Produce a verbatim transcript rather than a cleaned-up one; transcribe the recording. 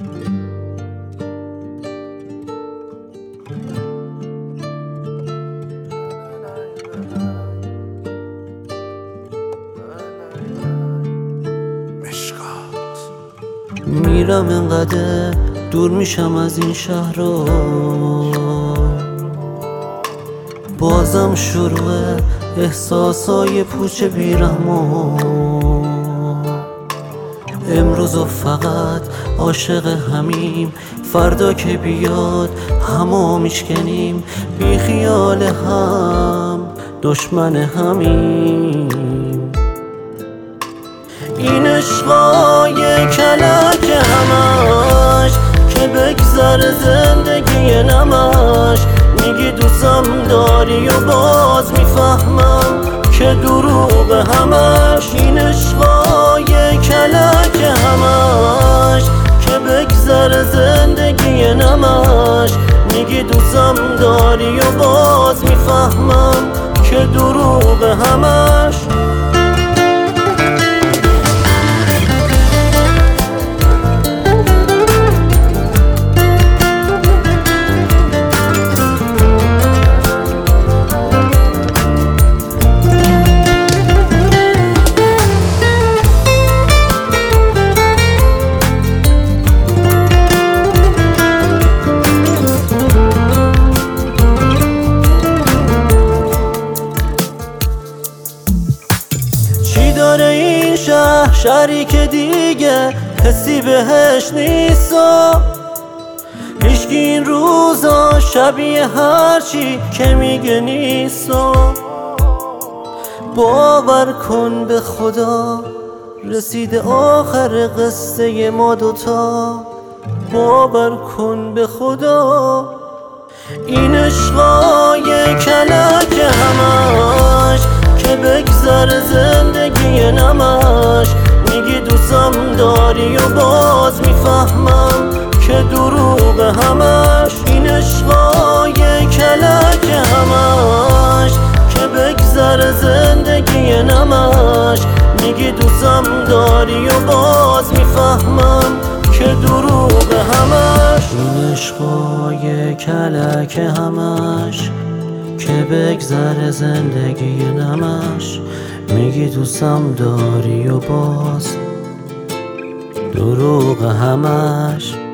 میرم انقدر دور میشم از این شهر رو، بازم شروع احساسای پوچ بیرحمو. امروز و فقط عاشق همیم، فردا که بیاد همو میشکنیم. بی خیال هم دشمن همیم. این عشقای کلک همش که بگذر زندگی نمش. میگی دوستم داری و باز میفهمم که دروغ همش. این عشقای کلک همش که بگذر زندگی نمش. میگی دوستم داری و باز میفهمم که دروغ همش. داره این شهر، شهری که دیگه حسی بهش نیستا. هیچکی این روزا شبیه هرچی که میگه نیستا. باور کن به خدا رسیده آخر قصه ما دوتا. باور کن به خدا این عشقای کلک همش که بگذر زندگی نمش. میگی دوستم داری و باز میفهمم که دروغ همش. این عشقای کلک همش که بگذر زندگی نمش. میگی دوستم داری و باز میفهمم که دروغ همش. این عشقای کلک همش که بگذر زندگی نمش. میگی دوستم داری و باز دروغ همش.